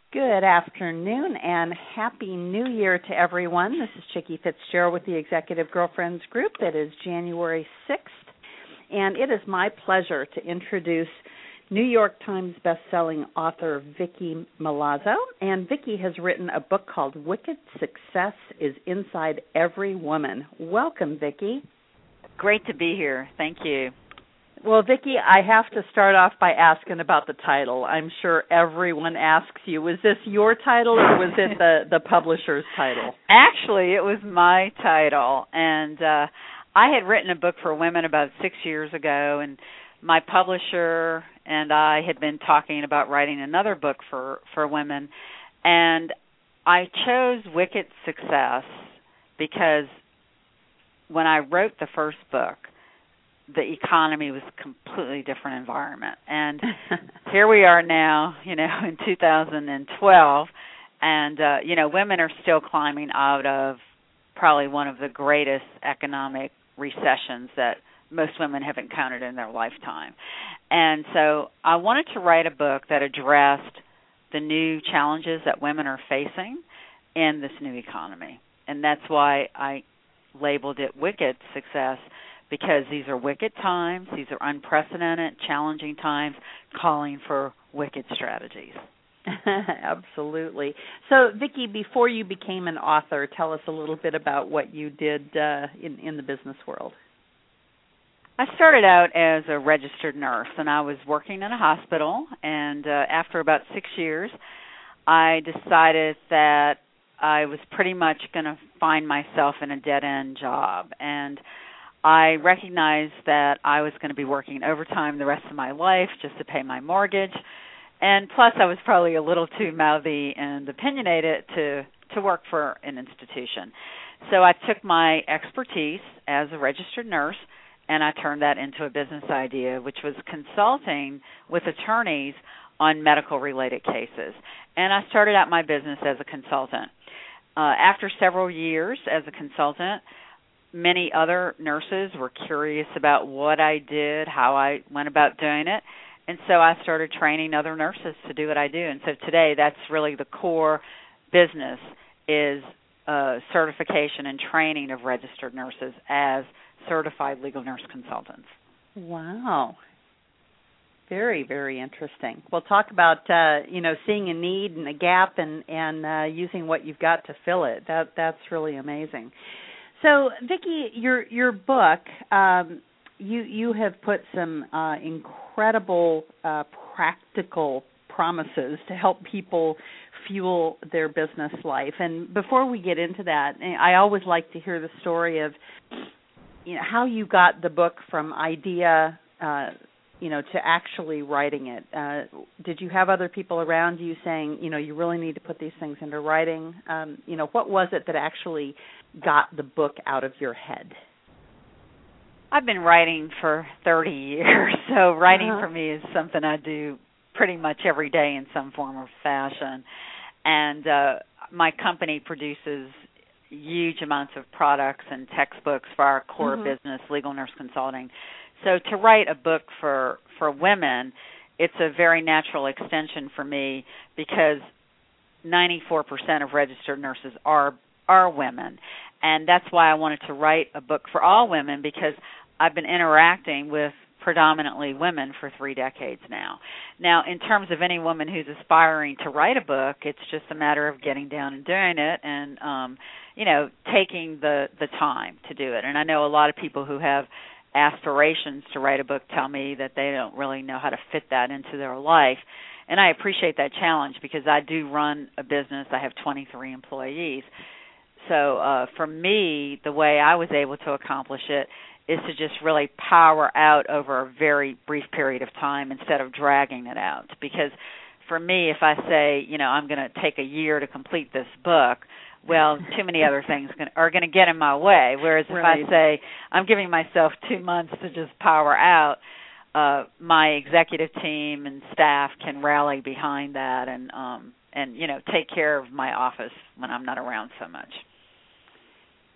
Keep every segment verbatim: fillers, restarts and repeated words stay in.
Good afternoon and Happy New Year to everyone. This is Chickie Fitzgerald with the Executive Girlfriends Group. It is January sixth, and it is my pleasure to introduce New York Times bestselling author Vicki Milazzo. And Vicki has written a book called Wicked Success is Inside Every Woman. Welcome, Vicki. Great to be here. Thank you. Well, Vicki, I have to start off by asking about the title. I'm sure everyone asks you, was this your title or was it the, the publisher's title? Actually, it was my title, and uh, I had written a book for women about six years ago, and my publisher and I had been talking about writing another book for, for women, and I chose Wicked Success because when I wrote the first book, the economy was a completely different environment. And here we are now, you know, in two thousand twelve, and, uh, you know, women are still climbing out of probably one of the greatest economic recessions that most women have encountered in their lifetime. And so I wanted to write a book that addressed the new challenges that women are facing in this new economy. And that's why I labeled it Wicked Success, because these are wicked times, these are unprecedented, challenging times, calling for wicked strategies. Absolutely. So, Vicki, before you became an author, tell us a little bit about what you did uh, in, in the business world. I started out as a registered nurse, and I was working in a hospital, and uh, after about six years, I decided that I was pretty much going to find myself in a dead-end job, and I recognized that I was going to be working overtime the rest of my life just to pay my mortgage, and plus I was probably a little too mouthy and opinionated to, to work for an institution. So I took my expertise as a registered nurse and I turned that into a business idea, which was consulting with attorneys on medical-related cases. And I started out my business as a consultant. Uh, after several years as a consultant, many other nurses were curious about what I did, how I went about doing it, and so I started training other nurses to do what I do. And so today that's really the core business is uh, certification and training of registered nurses as certified legal nurse consultants. Wow. Very, very interesting. We'll talk about, uh, you know, seeing a need and a gap and, and uh, using what you've got to fill it. That That's really amazing. So, Vicki, your your book, um, you you have put some uh, incredible uh, practical promises to help people fuel their business life. And before we get into that, I always like to hear the story of, you know, how you got the book from idea, uh, you know, to actually writing it. Uh, did you have other people around you saying, you know, you really need to put these things into writing? Um, you know, what was it that actually got the book out of your head? I've been writing for thirty years, so writing uh-huh. for me is something I do pretty much every day in some form or fashion. And uh, my company produces huge amounts of products and textbooks for our core mm-hmm. business, legal nurse consulting. So to write a book for, for women, it's a very natural extension for me because ninety-four percent of registered nurses are are women. And that's why I wanted to write a book for all women, because I've been interacting with predominantly women for three decades now. Now, in terms of any woman who's aspiring to write a book, it's just a matter of getting down and doing it and, um, you know, taking the, the time to do it. And I know a lot of people who have aspirations to write a book tell me that they don't really know how to fit that into their life. And I appreciate that challenge because I do run a business. I have twenty-three employees. So uh, for me, the way I was able to accomplish it is to just really power out over a very brief period of time instead of dragging it out. Because for me, if I say, you know, I'm going to take a year to complete this book, well, too many other things are going to get in my way. Whereas right. if I say I'm giving myself two months to just power out, uh, my executive team and staff can rally behind that and, um, and, you know, take care of my office when I'm not around so much.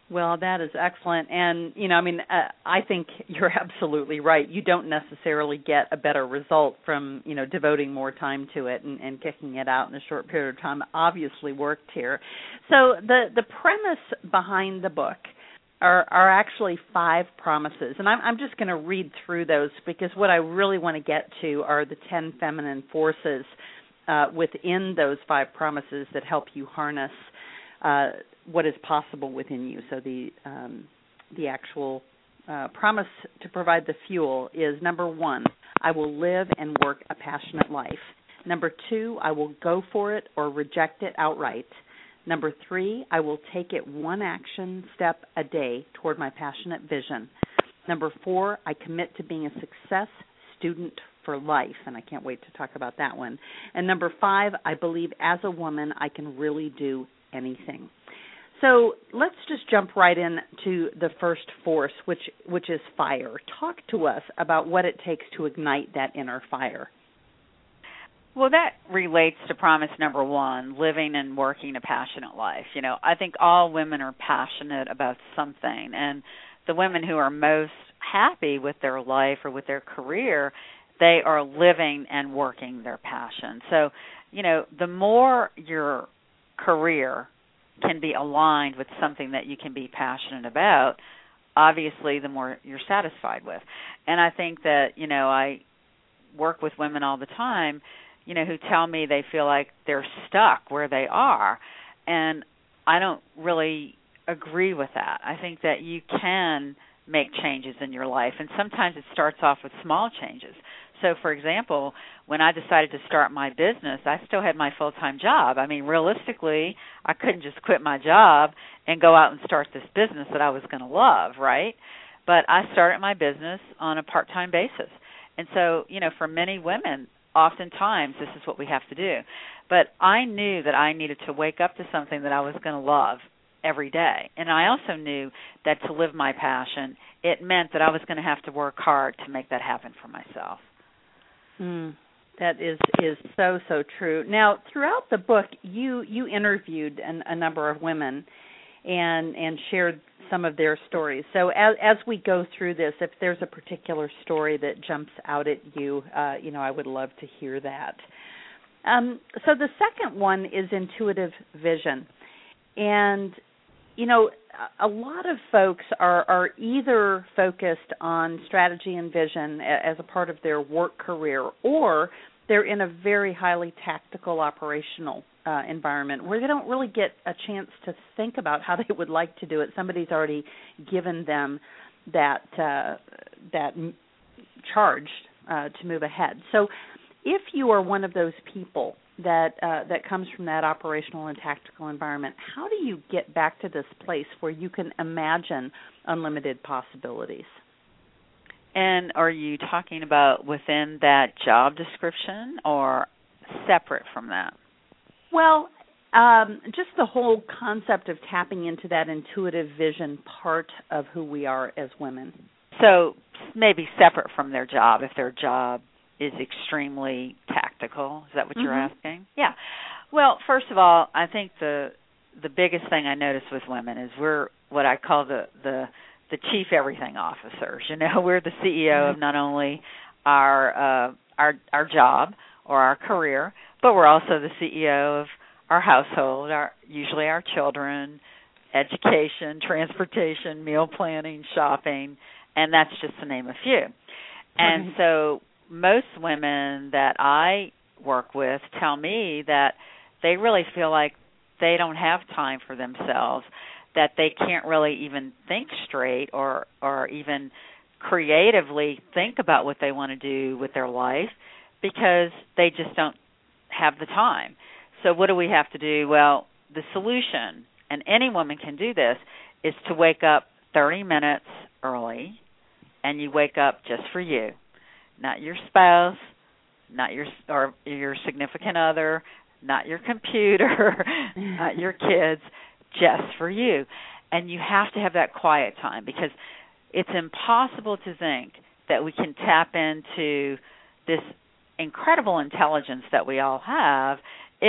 Well, that is excellent. And, you know, I mean, uh, I think you're absolutely right. You don't necessarily get a better result from, you know, devoting more time to it and, and kicking it out in a short period of time. Obviously worked here. So the, the premise behind the book are, are actually five promises. And I'm, I'm just going to read through those because what I really want to get to are the ten feminine forces uh, within those five promises that help you harness uh, what is possible within you. So the um, the actual uh, promise to provide the fuel is, number one, I will live and work a passionate life. Number two, I will go for it or reject it outright. Number three, I will take it one action step a day toward my passionate vision. Number four, I commit to being a success student for life, and I can't wait to talk about that one. And number five, I believe as a woman I can really do anything. So let's just jump right in to the first force, which which is fire. Talk to us about what it takes to ignite that inner fire. Well, that relates to promise number one, living and working a passionate life. You know, I think all women are passionate about something, and the women who are most happy with their life or with their career, they are living and working their passion. So, you know, the more your career can be aligned with something that you can be passionate about, obviously the more you're satisfied with. And I think that, you know, I work with women all the time, you know, who tell me they feel like they're stuck where they are. And I don't really agree with that. I think that you can make changes in your life, and sometimes it starts off with small changes. So, for example, when I decided to start my business, I still had my full-time job. I mean, realistically, I couldn't just quit my job and go out and start this business that I was going to love, right? But I started my business on a part-time basis. And so, you know, for many women, oftentimes this is what we have to do. But I knew that I needed to wake up to something that I was going to love every day. And I also knew that to live my passion, it meant that I was going to have to work hard to make that happen for myself. Mm, that is is so, so true. Now, throughout the book, you, you interviewed an, a number of women and and shared some of their stories. So as, as we go through this, if there's a particular story that jumps out at you, uh, you know, I would love to hear that. Um, so the second one is intuitive vision. And, you know, a lot of folks are, are either focused on strategy and vision as a part of their work career, or they're in a very highly tactical operational uh, environment where they don't really get a chance to think about how they would like to do it. Somebody's already given them that uh, that charge uh, to move ahead. So if you are one of those people that uh, that comes from that operational and tactical environment, how do you get back to this place where you can imagine unlimited possibilities? And are you talking about within that job description or separate from that? Well, um, just the whole concept of tapping into that intuitive vision part of who we are as women. So maybe separate from their job, if their job is extremely tactical. Is that what mm-hmm. you're asking? Yeah. Well, first of all, I think the the biggest thing I notice with women is we're what I call the the, the chief everything officers. You know, we're the C E O mm-hmm. of not only our uh, our our job or our career, but we're also the C E O of our household, our usually our children, education, transportation, meal planning, shopping, and that's just to name a few. And mm-hmm. so most women that I work with tell me that they really feel like they don't have time for themselves, that they can't really even think straight or or even creatively think about what they want to do with their life because they just don't have the time. So what do we have to do? Well, the solution, and any woman can do this, is to wake up thirty minutes early, and you wake up just for you. Not your spouse, not your or your significant other, not your computer, not your kids, just for you. And you have to have that quiet time because it's impossible to think that we can tap into this incredible intelligence that we all have if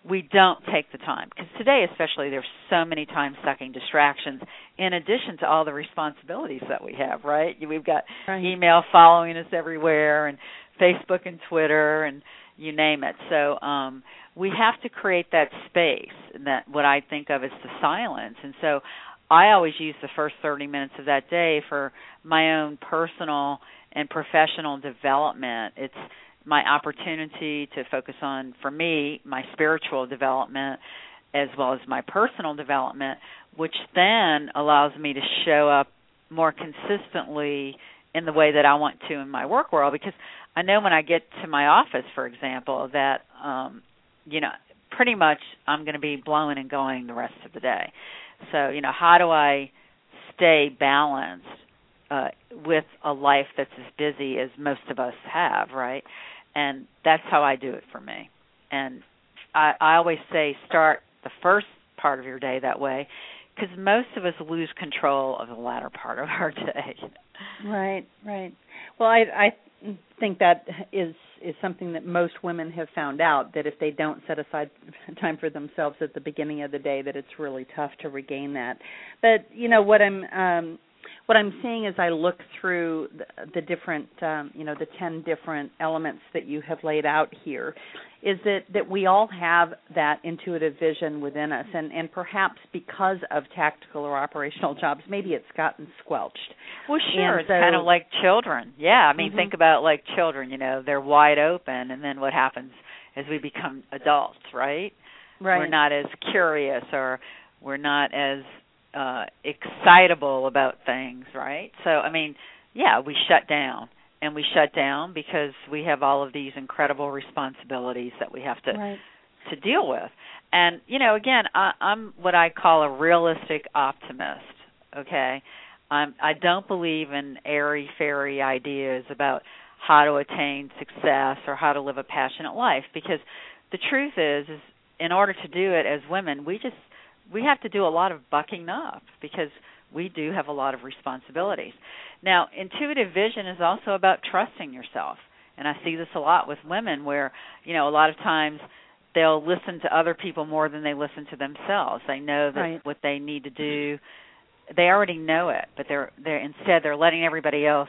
we don't take the time. Because today especially there's so many time-sucking distractions in addition to all the responsibilities that we have, right? We've got right. email following us everywhere and Facebook and Twitter and you name it. So um, we have to create that space, and that what I think of as the silence. And so I always use the first thirty minutes of that day for my own personal and professional development. It's my opportunity to focus on, for me, my spiritual development as well as my personal development, which then allows me to show up more consistently in the way that I want to in my work world, because I know when I get to my office, for example, that, um, you know, pretty much I'm going to be blowing and going the rest of the day. So, you know, how do I stay balanced uh, with a life that's as busy as most of us have, right? And that's how I do it for me. And I, I always say start the first part of your day that way, because most of us lose control of the latter part of our day. Right, right. Well, I, I think that is is something that most women have found out, that if they don't set aside time for themselves at the beginning of the day, that it's really tough to regain that. But, you know, what I'm um, what I'm seeing as I look through the, the different, um, you know, the ten different elements that you have laid out here, is that, that we all have that intuitive vision within us, and, and perhaps because of tactical or operational jobs, maybe it's gotten squelched. Well, sure, and it's so, kind of like children. Yeah, I mean, mm-hmm. think about like children, you know, they're wide open, and then what happens as we become adults, right? Right. We're not as curious, or we're not as uh, excitable about things, right? So, I mean, yeah, we shut down. And we shut down because we have all of these incredible responsibilities that we have to right. to deal with. And, you know, again, I, I'm what I call a realistic optimist, okay? I'm, I don't believe in airy-fairy ideas about how to attain success or how to live a passionate life, because the truth is, is in order to do it as women, we just we have to do a lot of bucking up, because we do have a lot of responsibilities. Now, intuitive vision is also about trusting yourself. And I see this a lot with women where, you know, a lot of times they'll listen to other people more than they listen to themselves. They know that right. what they need to do, they already know it, but they're they're instead they're letting everybody else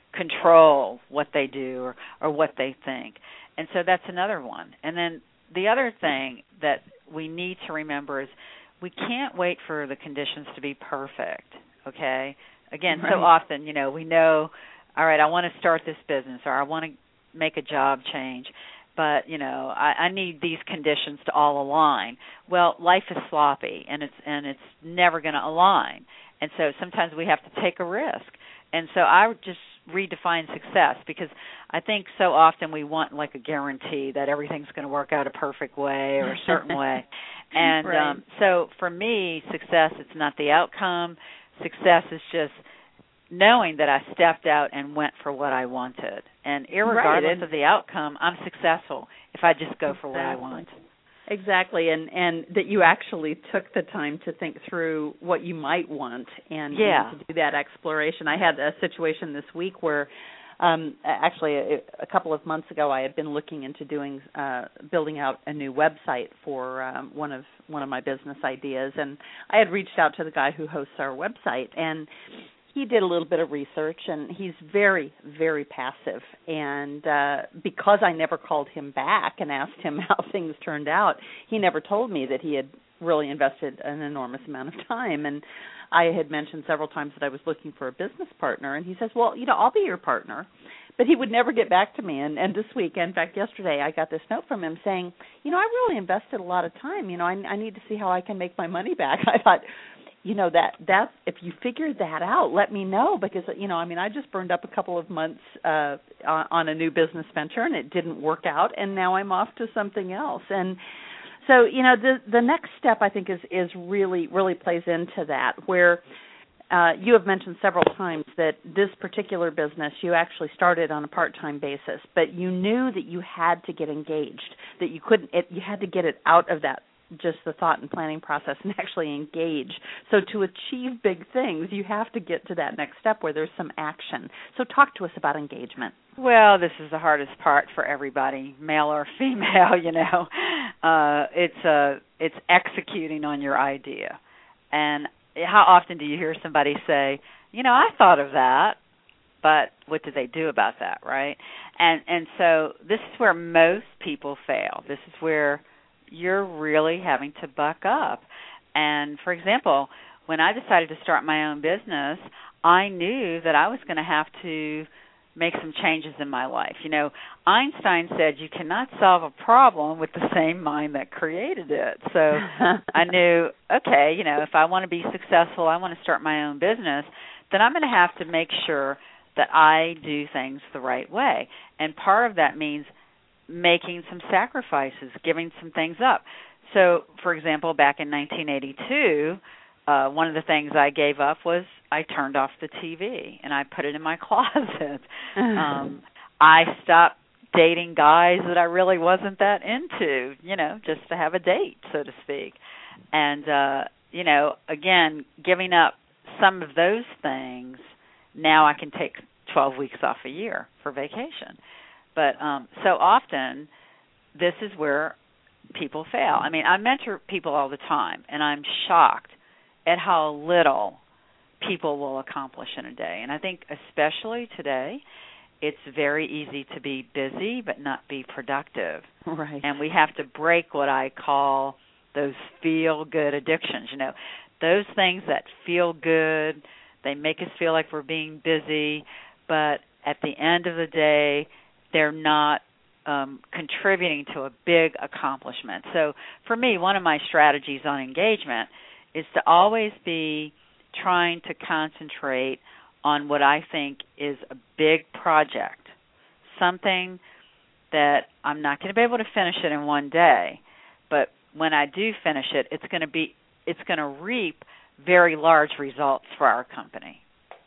control what they do or, or what they think. And so that's another one. And then the other thing that we need to remember is we can't wait for the conditions to be perfect, okay? Again, right. so often, you know, we know, all right, I want to start this business, or I want to make a job change, but, you know, I, I need these conditions to all align. Well, life is sloppy, and it's and it's never going to align. And so sometimes we have to take a risk. And so I would just redefine success, because I think so often we want like a guarantee that everything's going to work out a perfect way or a certain way. And right. um, so for me, success, it's not the outcome. Success is just knowing that I stepped out and went for what I wanted. And irregardless right. of the outcome, I'm successful if I just go exactly. for what I want. Exactly, and and that you actually took the time to think through what you might want and, yeah. and to do that exploration. I had a situation this week where um, actually a, a couple of months ago I had been looking into doing uh, building out a new website for um, one of one of my business ideas, and I had reached out to the guy who hosts our website, and he did a little bit of research, and he's very, very passive. And uh, because I never called him back and asked him how things turned out, he never told me that he had really invested an enormous amount of time. And I had mentioned several times that I was looking for a business partner, and he says, well, you know, I'll be your partner. But he would never get back to me. And, and this week, in fact, yesterday, I got this note from him saying, you know, I really invested a lot of time. You know, I, I need to see how I can make my money back. I thought, you know, that that if you figure that out, let me know, because, you know, I mean, I just burned up a couple of months uh, on, on a new business venture, and it didn't work out, and now I'm off to something else. And so, you know, the the next step, I think, is is really, really plays into that, where uh, you have mentioned several times that this particular business you actually started on a part-time basis, but you knew that you had to get engaged, that you couldn't, it, you had to get it out of that just the thought and planning process and actually engage. So to achieve big things, you have to get to that next step where there's some action. So talk to us about engagement. Well, this is the hardest part for everybody, male or female, you know. Uh, it's uh, it's executing on your idea. And how often do you hear somebody say, you know, I thought of that, but what do they do about that, right? And and so this is where most people fail. This is where you're really having to buck up. And, for example, when I decided to start my own business, I knew that I was going to have to make some changes in my life. You know, Einstein said you cannot solve a problem with the same mind that created it. So I knew, okay, you know, if I want to be successful, I want to start my own business, then I'm going to have to make sure that I do things the right way. And part of that means making some sacrifices, giving some things up. So, for example, back in nineteen eighty-two, uh, one of the things I gave up was I turned off the T V and I put it in my closet. um, I stopped dating guys that I really wasn't that into, you know, just to have a date, so to speak. And, uh, you know, again, giving up some of those things, now I can take twelve weeks off a year for vacation. But um, so often, this is where people fail. I mean, I mentor people all the time, and I'm shocked at how little people will accomplish in a day. And I think especially today, it's very easy to be busy but not be productive. Right. And we have to break what I call those feel-good addictions. You know, those things that feel good, they make us feel like we're being busy, but at the end of the day, they're not um, contributing to a big accomplishment. So for me, one of my strategies on engagement is to always be trying to concentrate on what I think is a big project, something that I'm not going to be able to finish it in one day, but when I do finish it, it's going to be it's going to reap very large results for our company.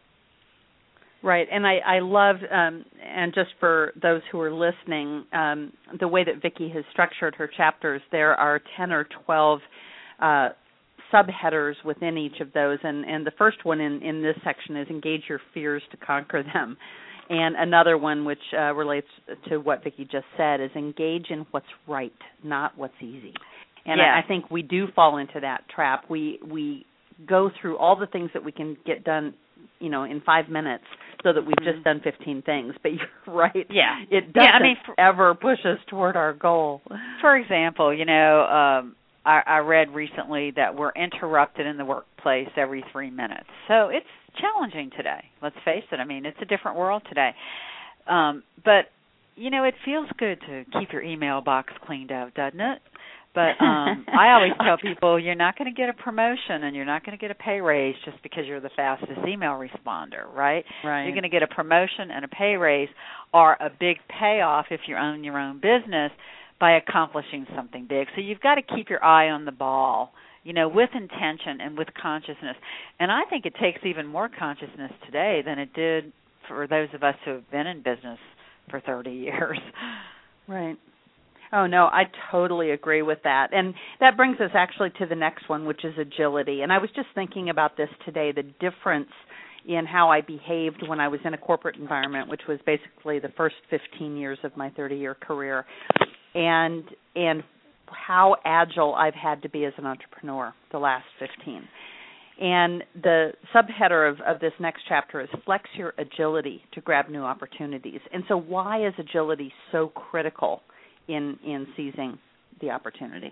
Right, and I, I love, um, and just for those who are listening, um, the way that Vicki has structured her chapters, there are ten or twelve uh, subheaders within each of those, and, and the first one in, in this section is engage your fears to conquer them. And another one, which uh, relates to what Vicki just said, is engage in what's right, not what's easy. And yeah. I, I think we do fall into that trap. We we go through all the things that we can get done, you know, in five minutes, so that we've mm-hmm. just done fifteen things. But you're right. Yeah. It doesn't yeah, I mean, for, ever push us toward our goal. For example, you know, um, I, I read recently that we're interrupted in the workplace every three minutes. So it's challenging today. Let's face it. I mean, it's a different world today. Um, but, you know, it feels good to keep your email box cleaned out, doesn't it? But um, I always tell people you're not going to get a promotion and you're not going to get a pay raise just because you're the fastest email responder, right? Right. You're going to get a promotion and a pay raise or a big payoff if you own your own business by accomplishing something big. So you've got to keep your eye on the ball, you know, with intention and with consciousness. And I think it takes even more consciousness today than it did for those of us who have been in business for thirty years. Right. Oh, no, I totally agree with that. And that brings us actually to the next one, which is agility. And I was just thinking about this today, the difference in how I behaved when I was in a corporate environment, which was basically the first fifteen years of my thirty-year career, and and how agile I've had to be as an entrepreneur the last fifteen. And the subheader of, of this next chapter is flex your agility to grab new opportunities. And so why is agility so critical in in seizing the opportunity?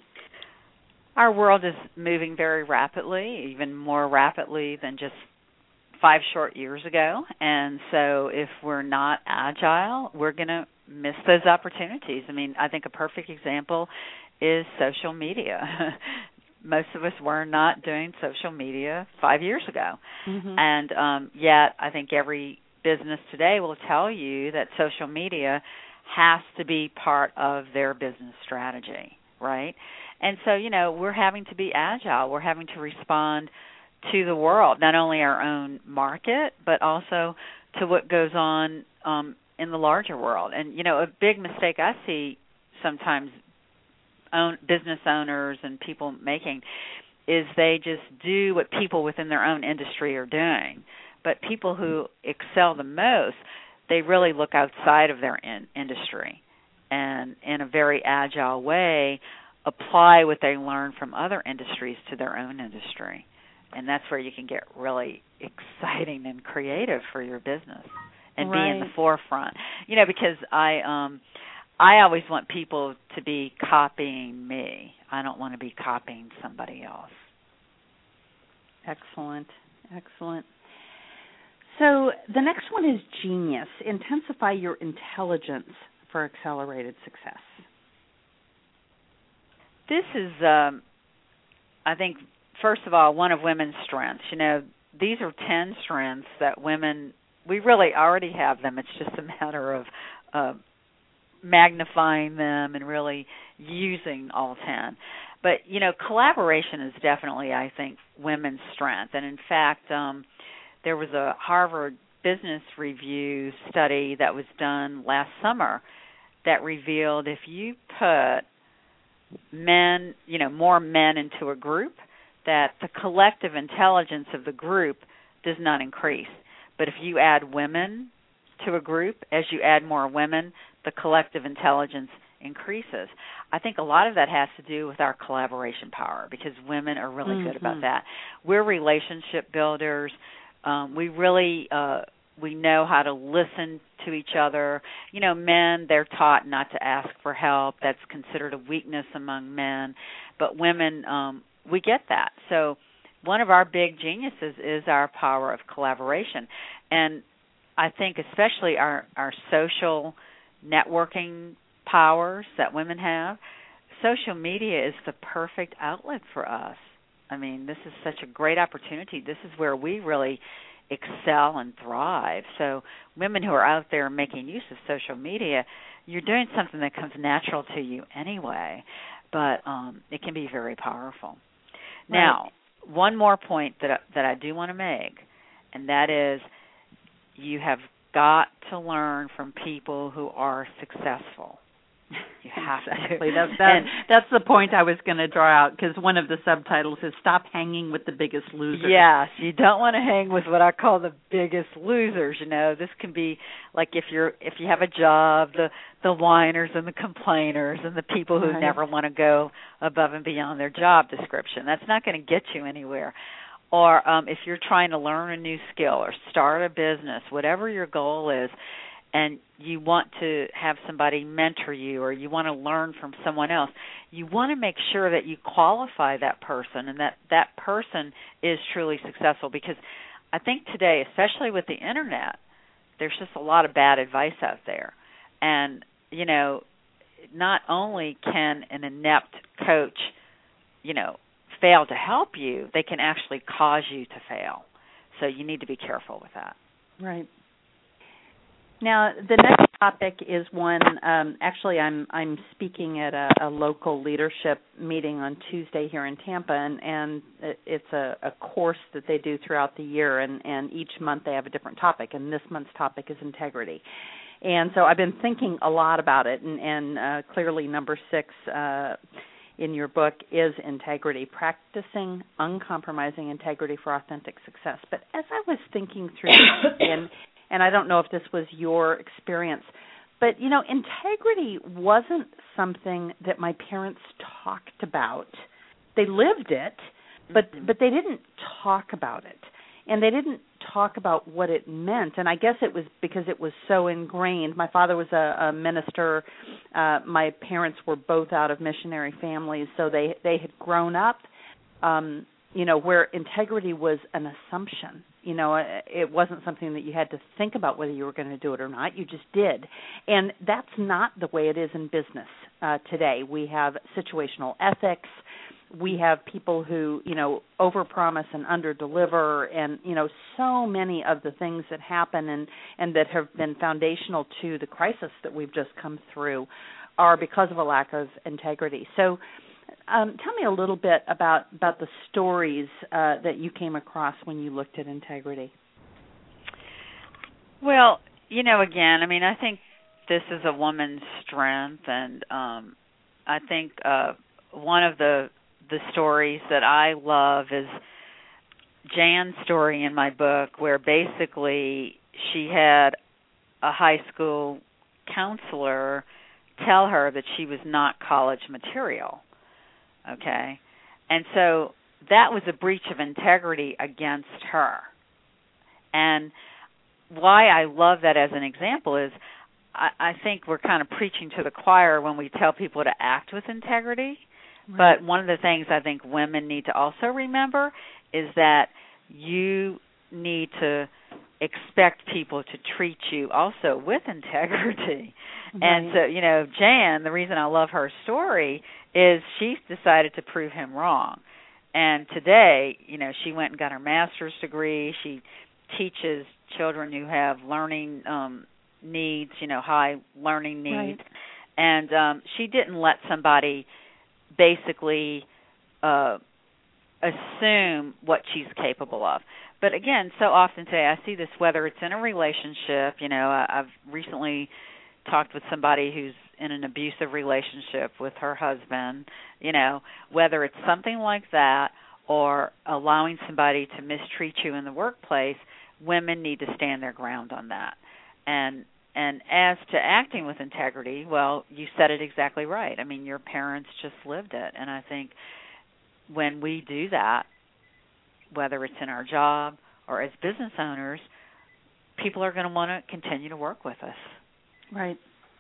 Our world is moving very rapidly, even more rapidly than just five short years ago. And so if we're not agile, we're going to miss those opportunities. I mean, I think a perfect example is social media. Most of us were not doing social media five years ago. Mm-hmm. And um, yet I think every business today will tell you that social media has to be part of their business strategy, right? And so, you know, we're having to be agile. We're having to respond to the world, not only our own market, but also to what goes on um, in the larger world. And, you know, a big mistake I see sometimes own, business owners and people making is they just do what people within their own industry are doing. But people who excel the most, they really look outside of their in- industry and in a very agile way apply what they learn from other industries to their own industry. And that's where you can get really exciting and creative for your business and right. be in the forefront. You know, because I um I always want people to be copying me. I don't want to be copying somebody else. Excellent. Excellent. So the next one is genius. Intensify your intelligence for accelerated success. This is, um, I think, first of all, one of women's strengths. You know, these are ten strengths that women, we really already have them. It's just a matter of uh, magnifying them and really using all ten. But, you know, collaboration is definitely, I think, women's strength. And, in fact, um, there was a Harvard Business Review study that was done last summer that revealed if you put men, you know, more men into a group, that the collective intelligence of the group does not increase. But if you add women to a group, as you add more women, the collective intelligence increases. I think a lot of that has to do with our collaboration power because women are really mm-hmm. good about that. We're relationship builders. Um, we really uh, we know how to listen to each other. You know, men, they're taught not to ask for help. That's considered a weakness among men. But women, um, we get that. So one of our big geniuses is our power of collaboration. And I think especially our, our social networking powers that women have, social media is the perfect outlet for us. I mean, this is such a great opportunity. This is where we really excel and thrive. So women who are out there making use of social media, you're doing something that comes natural to you anyway, but um, it can be very powerful. Right. Now, one more point that that I do want to make, and that is you have got to learn from people who are successful. You have exactly. to. That's, that, that's the point I was going to draw out because one of the subtitles is stop hanging with the biggest losers. Yes, you don't want to hang with what I call the biggest losers. You know, this can be like if you're if you have a job, the the whiners and the complainers and the people who right. never want to go above and beyond their job description. That's not going to get you anywhere. Or um, if you're trying to learn a new skill or start a business, whatever your goal is, and you want to have somebody mentor you or you want to learn from someone else, you want to make sure that you qualify that person and that that person is truly successful because I think today, especially with the Internet, there's just a lot of bad advice out there. And, you know, not only can an inept coach, you know, fail to help you, they can actually cause you to fail. So you need to be careful with that. Right. Now, the next topic is one, um, actually I'm I'm speaking at a, a local leadership meeting on Tuesday here in Tampa, and, and it's a, a course that they do throughout the year, and, and each month they have a different topic, and this month's topic is integrity. And so I've been thinking a lot about it, and, and uh, clearly number six uh, in your book is integrity, practicing uncompromising integrity for authentic success. But as I was thinking through and and I don't know if this was your experience, but, you know, integrity wasn't something that my parents talked about. They lived it, but mm-hmm. but they didn't talk about it. And they didn't talk about what it meant. And I guess it was because it was so ingrained. My father was a, a minister. Uh, my parents were both out of missionary families, so they, they had grown up, um, you know, where integrity was an assumption. You know, it wasn't something that you had to think about whether you were going to do it or not. You just did. And that's not the way it is in business uh, today. We have situational ethics. We have people who, you know, overpromise and underdeliver, and, you know, so many of the things that happen and, and that have been foundational to the crisis that we've just come through are because of a lack of integrity. So Um, tell me a little bit about, about the stories uh, that you came across when you looked at integrity. Well, you know, again, I mean, I think this is a woman's strength, and um, I think uh, one of the the stories that I love is Jan's story in my book, where basically she had a high school counselor tell her that she was not college material. Okay? And so that was a breach of integrity against her. And why I love that as an example is I, I think we're kind of preaching to the choir when we tell people to act with integrity. Right. But one of the things I think women need to also remember is that you need to expect people to treat you also with integrity. Right. And so, you know, Jan, the reason I love her story is she decided to prove him wrong. And today, you know, she went and got her master's degree. She teaches children who have learning um, needs, you know, high learning needs. Right. And um, she didn't let somebody basically uh, assume what she's capable of. But again, so often today I see this, whether it's in a relationship, you know, I, I've recently talked with somebody who's in an abusive relationship with her husband, you know, whether it's something like that or allowing somebody to mistreat you in the workplace, women need to stand their ground on that. And and as to acting with integrity, well, you said it exactly right. I mean, your parents just lived it. And I think when we do that, whether it's in our job or as business owners, people are going to want to continue to work with us. Right.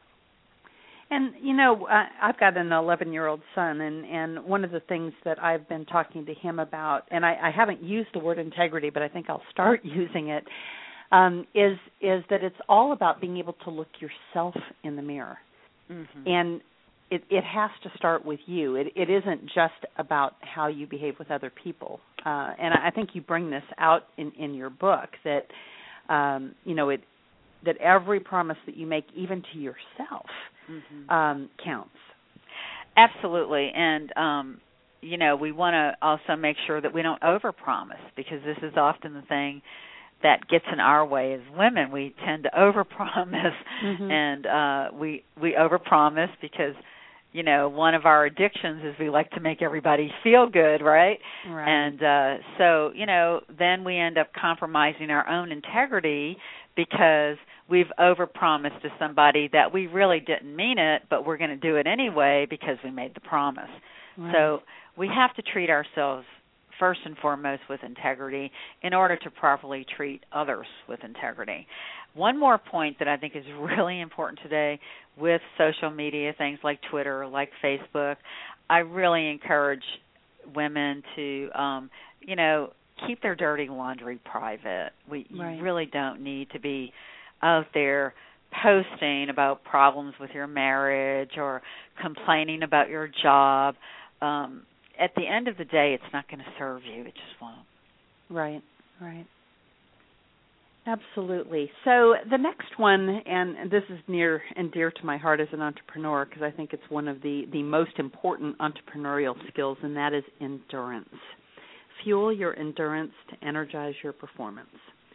And, you know, I, I've got an eleven-year-old son, and, and one of the things that I've been talking to him about, and I, I haven't used the word integrity, but I think I'll start using it, um, is is that it's all about being able to look yourself in the mirror. Mm-hmm. And it, it has to start with you. It, it isn't just about how you behave with other people. Uh, and I think you bring this out in, in your book, that, um, you know, it that every promise that you make, even to yourself, mm-hmm. um, counts. Absolutely. And, um, you know, we want to also make sure that we don't overpromise, because this is often the thing that gets in our way as women. We tend to overpromise, mm-hmm. and uh, we we overpromise because, you know, one of our addictions is we like to make everybody feel good, right? Right. And uh, so, you know, then we end up compromising our own integrity because we've overpromised to somebody that we really didn't mean it, but we're going to do it anyway because we made the promise. Right. So we have to treat ourselves first and foremost with integrity in order to properly treat others with integrity. One more point that I think is really important today with social media, things like Twitter, like Facebook, I really encourage women to, um, you know, keep their dirty laundry private. We right. You really don't need to be out there posting about problems with your marriage or complaining about your job. Um, at the end of the day, it's not going to serve you. It just won't. Right, right. Absolutely. So the next one, and this is near and dear to my heart as an entrepreneur, because I think it's one of the, the most important entrepreneurial skills, and that is endurance. Fuel your endurance to energize your performance.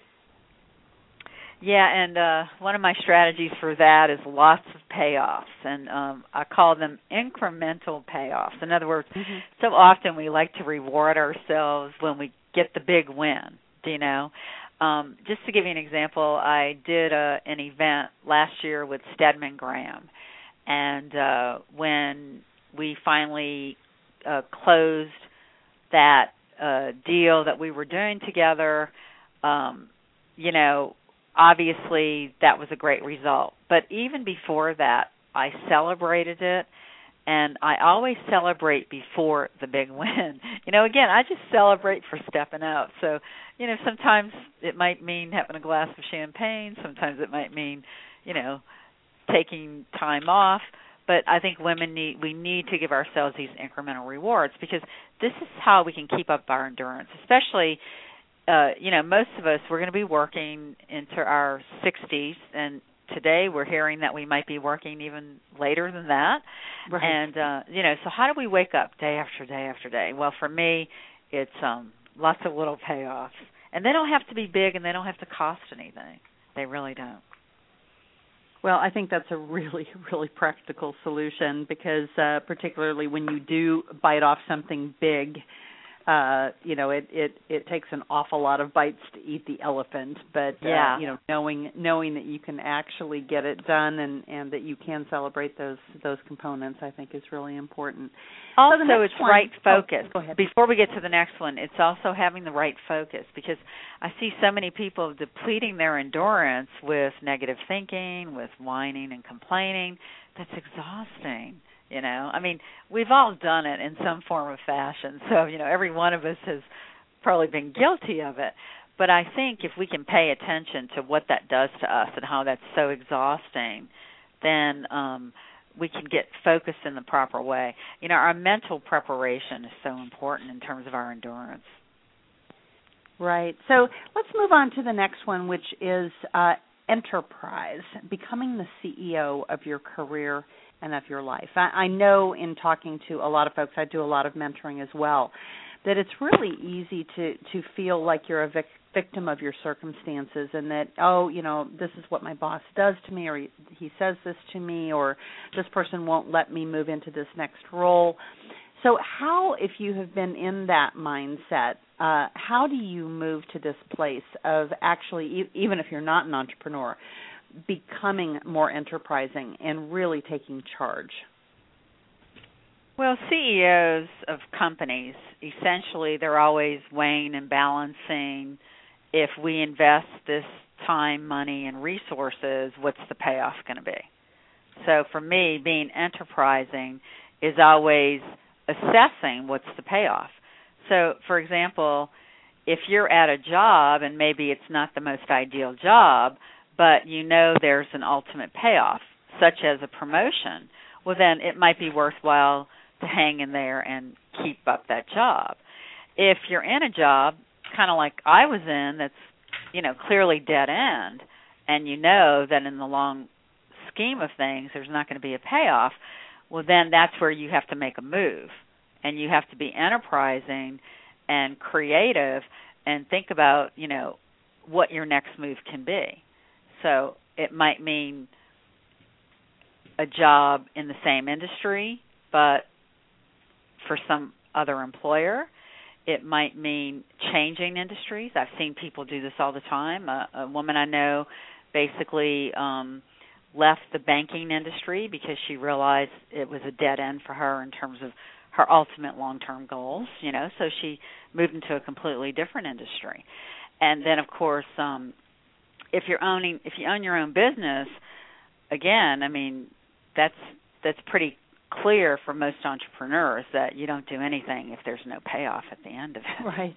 Yeah, and uh, one of my strategies for that is lots of payoffs, and um, I call them incremental payoffs. In other words, mm-hmm. so often we like to reward ourselves when we get the big win, do you know? Um, just to give you an example, I did a, an event last year with Stedman Graham, and uh, when we finally uh, closed that uh, deal that we were doing together, um, you know, obviously that was a great result. But even before that, I celebrated it, and I always celebrate before the big win. You know, again, I just celebrate for stepping out. So, you know, sometimes it might mean having a glass of champagne. Sometimes it might mean, you know, taking time off. But I think women need, we need to give ourselves these incremental rewards, because this is how we can keep up our endurance, especially, uh, you know, most of us, we're going to be working into our sixties, and today we're hearing that we might be working even later than that. Right. And, uh, you know, so how do we wake up day after day after day? Well, for me, it's um, lots of little payoffs. And they don't have to be big, and they don't have to cost anything. They really don't. Well, I think that's a really, really practical solution, because uh, particularly when you do bite off something big, uh, you know, it, it, it takes an awful lot of bites to eat the elephant, but, yeah. uh, you know, knowing knowing that you can actually get it done and, and that you can celebrate those those components, I think is really important. Also, so it's one, right focus. Oh, go ahead. Before we get to the next one, it's also having the right focus, because I see so many people depleting their endurance with negative thinking, with whining and complaining. That's exhausting. You know, I mean, we've all done it in some form or fashion. So, you know, every one of us has probably been guilty of it. But I think if we can pay attention to what that does to us and how that's so exhausting, then um, we can get focused in the proper way. You know, our mental preparation is so important in terms of our endurance. Right. So let's move on to the next one, which is uh, enterprise, becoming the C E O of your career and of your life. I, I know in talking to a lot of folks, I do a lot of mentoring as well, that it's really easy to, to feel like you're a vic- victim of your circumstances and that, oh, you know, this is what my boss does to me, or he, he says this to me, or this person won't let me move into this next role. So how, if you have been in that mindset, uh, how do you move to this place of actually, e- even if you're not an entrepreneur, becoming more enterprising and really taking charge? Well, C E Os of companies, essentially, they're always weighing and balancing, if we invest this time, money, and resources, what's the payoff going to be? So for me, being enterprising is always assessing what's the payoff. So, for example, if you're at a job and maybe it's not the most ideal job, but you know there's an ultimate payoff, such as a promotion, well, then it might be worthwhile to hang in there and keep up that job. If you're in a job, kind of like I was in, that's, you know, clearly dead end, and you know that in the long scheme of things there's not going to be a payoff, well, then that's where you have to make a move, and you have to be enterprising and creative and think about, you know, what your next move can be. So it might mean a job in the same industry, but for some other employer. It might mean changing industries. I've seen people do this all the time. A, a woman I know basically um, left the banking industry because she realized it was a dead end for her in terms of her ultimate long-term goals, you know, so she moved into a completely different industry. And then, of course, um, if you're owning, if you own your own business, again, I mean, that's that's pretty clear for most entrepreneurs that you don't do anything if there's no payoff at the end of it. Right.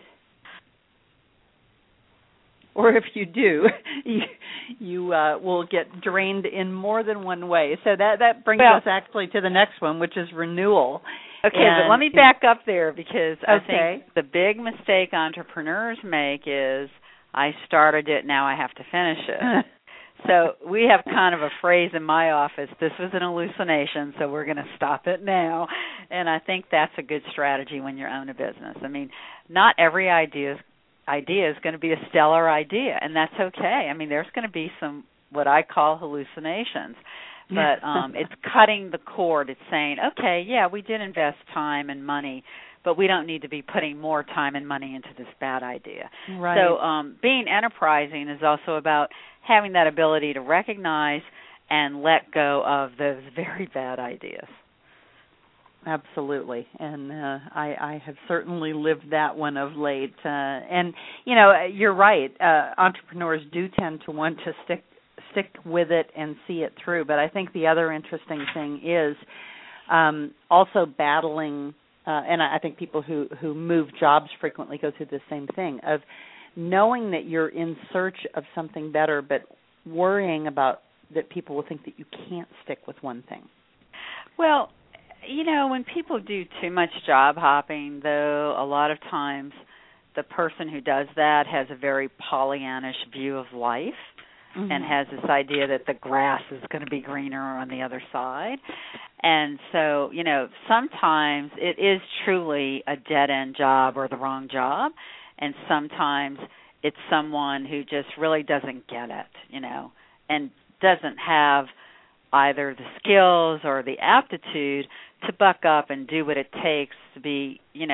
Or if you do, you, you uh, will get drained in more than one way. So that, that brings well, us actually to the next one, which is renewal. Okay, and, but let me back up there because I okay. think the big mistake entrepreneurs make is, I started it, now I have to finish it. So we have kind of a phrase in my office, this was an hallucination, so we're going to stop it now. And I think that's a good strategy when you own a business. I mean, not every idea, idea is going to be a stellar idea, and that's okay. I mean, there's going to be some what I call hallucinations. But um, it's cutting the cord. It's saying, okay, yeah, we did invest time and money, but we don't need to be putting more time and money into this bad idea. Right. So um, being enterprising is also about having that ability to recognize and let go of those very bad ideas. Absolutely, and uh, I, I have certainly lived that one of late. Uh, and, you know, you're right. Uh, entrepreneurs do tend to want to stick stick with it and see it through. But I think the other interesting thing is um, also battling, uh, and I think people who, who move jobs frequently go through the same thing, of knowing that you're in search of something better, but worrying about that people will think that you can't stick with one thing. Well, you know, when people do too much job hopping, though, a lot of times the person who does that has a very Pollyannish view of life. Mm-hmm. And has this idea that the grass is going to be greener on the other side. And so, you know, sometimes it is truly a dead-end job or the wrong job, and sometimes it's someone who just really doesn't get it, you know, and doesn't have either the skills or the aptitude to buck up and do what it takes to be, you know,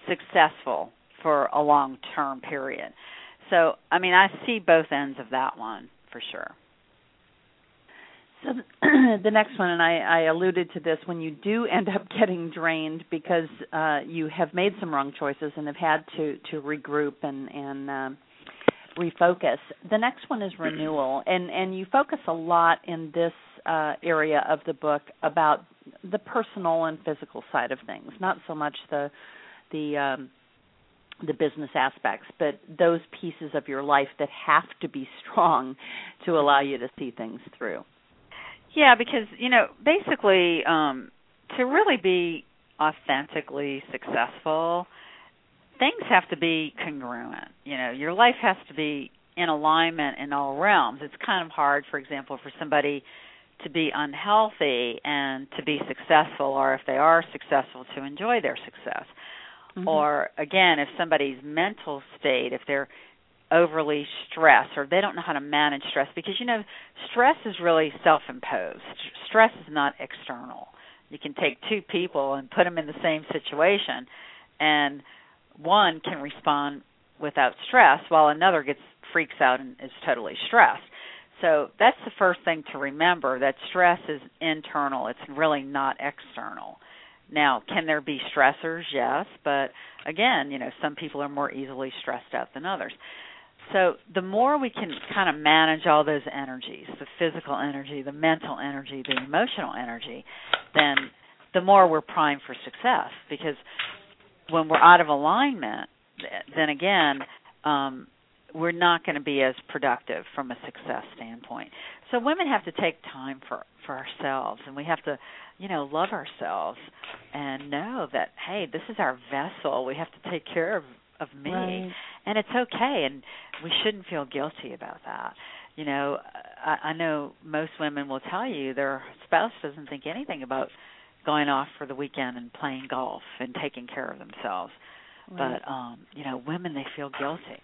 successful for a long-term period. So, I mean, I see both ends of that one for sure. So the next one, and I, I alluded to this, when you do end up getting drained because uh, you have made some wrong choices and have had to, to regroup and, and um, refocus, the next one is renewal. And, and you focus a lot in this uh, area of the book about the personal and physical side of things, not so much the the um, the business aspects, but those pieces of your life that have to be strong to allow you to see things through. Yeah, because, you know, basically um, to really be authentically successful, things have to be congruent. You know, your life has to be in alignment in all realms. It's kind of hard, for example, for somebody to be unhealthy and to be successful, or if they are successful, to enjoy their success. Mm-hmm. Or, again, if somebody's mental state, if they're overly stressed or they don't know how to manage stress, because, you know, stress is really self-imposed. Stress is not external. You can take two people and put them in the same situation, and one can respond without stress while another gets freaks out and is totally stressed. So that's the first thing to remember, that stress is internal. It's really not external. Now, can there be stressors? Yes, but again, you know, some people are more easily stressed out than others. So the more we can kind of manage all those energies, the physical energy, the mental energy, the emotional energy, then the more we're primed for success. Because when we're out of alignment, then again, um, we're not going to be as productive from a success standpoint. So women have to take time for, for ourselves, and we have to, you know, love ourselves and know that, hey, this is our vessel. We have to take care of, of me. Right. And it's okay, and we shouldn't feel guilty about that. You know, I, I know most women will tell you their spouse doesn't think anything about going off for the weekend and playing golf and taking care of themselves. Right. But, um, you know, women, they feel guilty.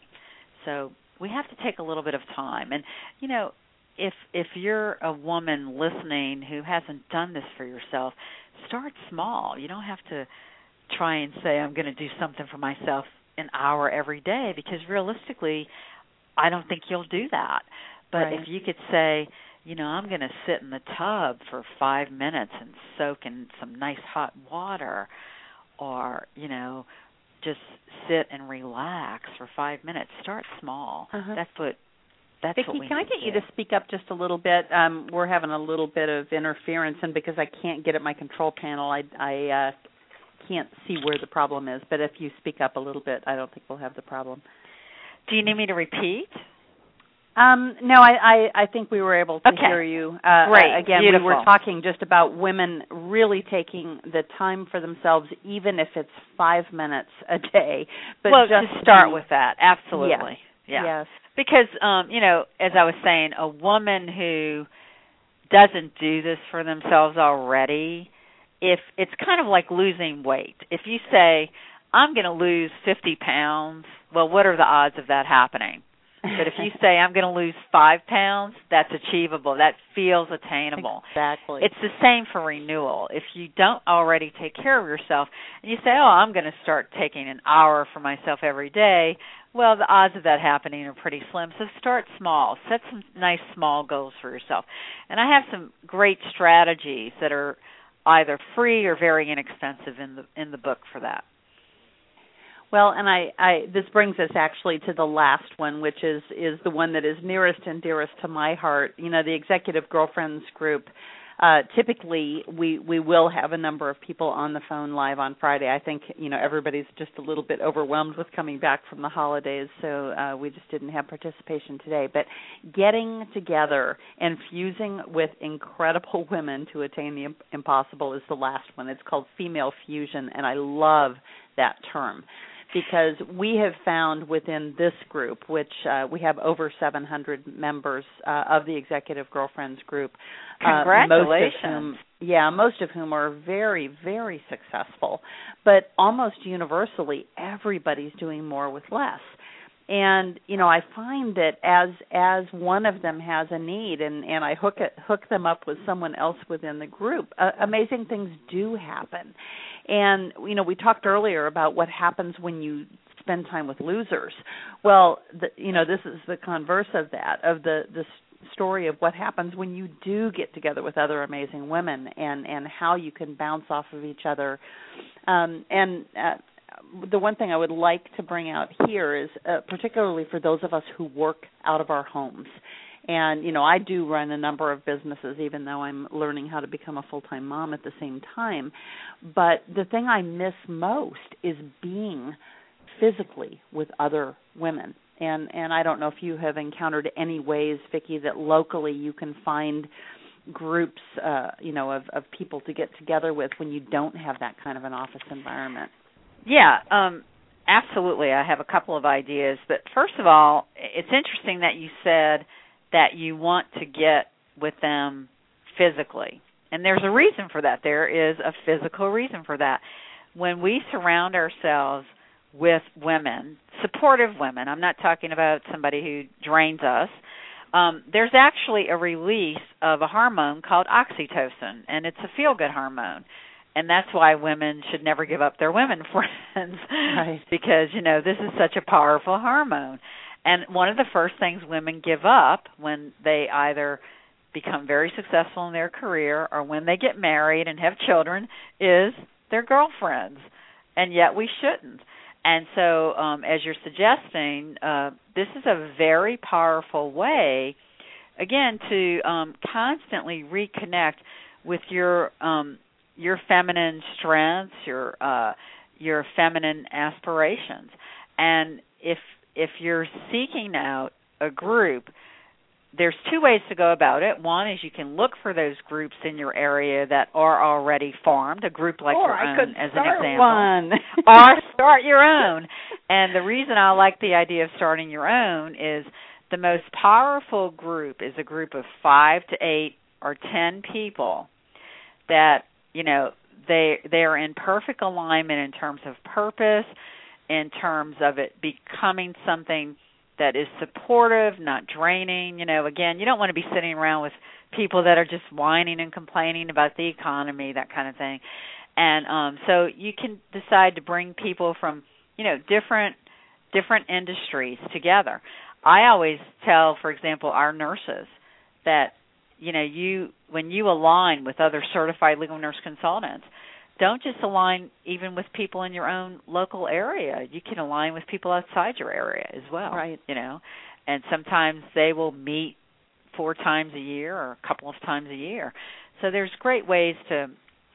So we have to take a little bit of time. And, you know, if if you're a woman listening who hasn't done this for yourself, start small. You don't have to try and say, I'm going to do something for myself an hour every day, because realistically, I don't think you'll do that. But right. if you could say, you know, I'm going to sit in the tub for five minutes and soak in some nice hot water, or, you know, just sit and relax for five minutes. Start small. Uh-huh. That's what that's Vicki, what we can I need get to you do. to speak up just a little bit? Um, we're having a little bit of interference, and because I can't get at my control panel, I, I uh, can't see where the problem is. But if you speak up a little bit, I don't think we'll have the problem. Do you need me to repeat? Um, no, I, I, I think we were able to okay. hear you. Uh, Great. Again, Beautiful. we were talking just about women really taking the time for themselves, even if it's five minutes a day. But well, just to start be, with that, absolutely. Yes. Yeah. Yes. Because, um, you know, as I was saying, a woman who doesn't do this for themselves already, if it's kind of like losing weight. If you say, I'm going to lose fifty pounds, well, what are the odds of that happening? But if you say, I'm going to lose five pounds, that's achievable. That feels attainable. Exactly. It's the same for renewal. If you don't already take care of yourself and you say, oh, I'm going to start taking an hour for myself every day, well, the odds of that happening are pretty slim. So start small. Set some nice small goals for yourself. And I have some great strategies that are either free or very inexpensive in the in the book for that. Well, and I, I this brings us actually to the last one, which is, is the one that is nearest and dearest to my heart. You know, the Executive Girlfriends Group, uh, typically we, we will have a number of people on the phone live on Friday. I think, you know, everybody's just a little bit overwhelmed with coming back from the holidays, so uh, we just didn't have participation today. But getting together and fusing with incredible women to attain the impossible is the last one. It's called Female Fusion, and I love that term, because we have found within this group, which uh, we have over seven hundred members uh, of the Executive Girlfriends Group. Congratulations. Uh, most of whom, yeah, most of whom are very, very successful. But almost universally, everybody's doing more with less. And, you know, I find that as as one of them has a need and, and I hook it, hook them up with someone else within the group, uh, amazing things do happen. And, you know, we talked earlier about what happens when you spend time with losers. Well, the, you know, this is the converse of that, of the, the story of what happens when you do get together with other amazing women, and, and how you can bounce off of each other. Um, and uh, the one thing I would like to bring out here is, uh, particularly for those of us who work out of our homes. And, you know, I do run a number of businesses, even though I'm learning how to become a full-time mom at the same time. But the thing I miss most is being physically with other women. And and I don't know if you have encountered any ways, Vicki, that locally you can find groups, uh, you know, of, of people to get together with when you don't have that kind of an office environment. Yeah, um, absolutely. I have a couple of ideas. But first of all, it's interesting that you said that you want to get with them physically. And there's a reason for that. There is a physical reason for that. When we surround ourselves with women, supportive women, I'm not talking about somebody who drains us, um, there's actually a release of a hormone called oxytocin, and it's a feel-good hormone. And that's why women should never give up their women friends, right. Because, you know, this is such a powerful hormone. And one of the first things women give up when they either become very successful in their career or when they get married and have children is their girlfriends. And yet we shouldn't. And so, um, as you're suggesting, uh, this is a very powerful way, again, to um, constantly reconnect with your um, your feminine strengths, your uh, your feminine aspirations. And if if you're seeking out a group, there's two ways to go about it. One is you can look for those groups in your area that are already formed, a group like or your I own, could as start an example. One. Or start your own. And the reason I like the idea of starting your own is the most powerful group is a group of five to eight or ten people that, you know, they they're in perfect alignment in terms of purpose, in terms of it becoming something that is supportive, not draining. You know, again, you don't want to be sitting around with people that are just whining and complaining about the economy, that kind of thing. And um, so you can decide to bring people from, you know, different different industries together. I always tell, for example, our nurses that, you know, you when you align with other certified legal nurse consultants, don't just align even with people in your own local area. You can align with people outside your area as well. Right. You know, and sometimes they will meet four times a year or a couple of times a year. So there's great ways to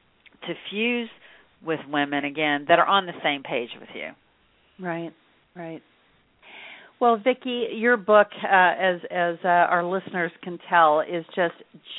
to fuse with women, again, that are on the same page with you. Right, right. Well, Vicki, your book, uh, as as uh, our listeners can tell, is just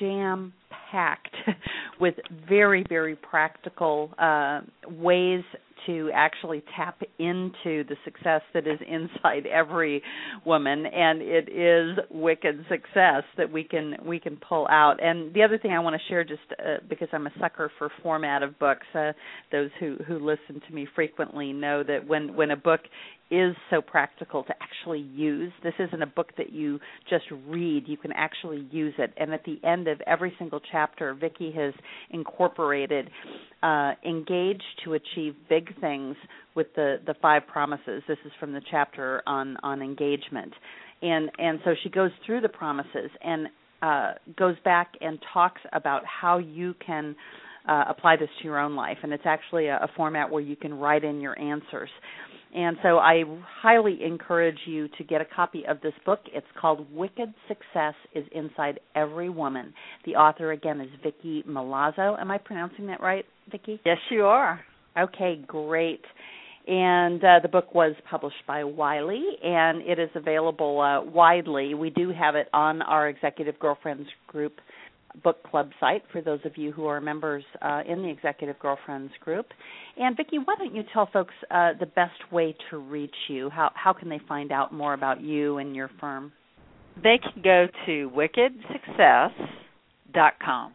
jam-packed with very, very practical uh, ways to actually tap into the success that is inside every woman, and it is wicked success that we can we can pull out. And the other thing I want to share, just uh, because I'm a sucker for format of books, uh, those who, who listen to me frequently know that when, when a book is so practical to actually use, this isn't a book that you just read, you can actually use it. And at the end of every single chapter, Vicki has incorporated uh, engage to achieve big things with the, the five promises. This is from the chapter on, on engagement. And and so she goes through the promises and uh, goes back and talks about how you can uh, apply this to your own life. And it's actually a, a format where you can write in your answers. And so I highly encourage you to get a copy of this book. It's called Wicked Success is Inside Every Woman. The author, again, is Vicki Milazzo. Am I pronouncing that right, Vicki? Yes, you are. Okay, great. And uh, the book was published by Wiley, and it is available uh, widely. We do have it on our Executive Girlfriends Group book club site for those of you who are members uh, in the Executive Girlfriends Group. And Vicki, why don't you tell folks uh, the best way to reach you? How how can they find out more about you and your firm? They can go to wicked success dot com.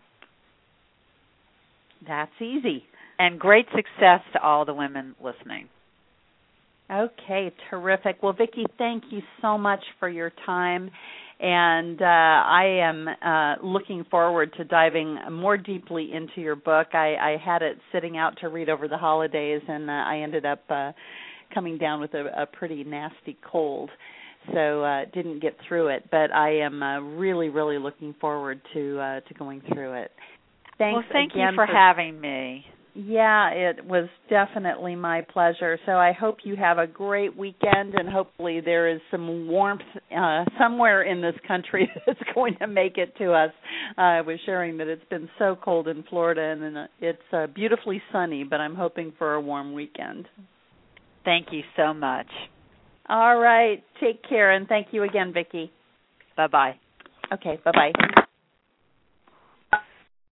That's easy. And great success to all the women listening. Okay, terrific. Well, Vicki, thank you so much for your time. And uh, I am uh, looking forward to diving more deeply into your book. I, I had it sitting out to read over the holidays, and uh, I ended up uh, coming down with a, a pretty nasty cold, so uh, didn't get through it. But I am uh, really, really looking forward to uh, to going through it. Thanks well, thank again you for, for having me. Yeah, it was definitely my pleasure. So I hope you have a great weekend, and hopefully there is some warmth uh, somewhere in this country that's going to make it to us. Uh, I was sharing that it's been so cold in Florida, and it's uh, beautifully sunny, but I'm hoping for a warm weekend. Thank you so much. All right. Take care, and thank you again, Vicki. Bye-bye. Okay, bye-bye.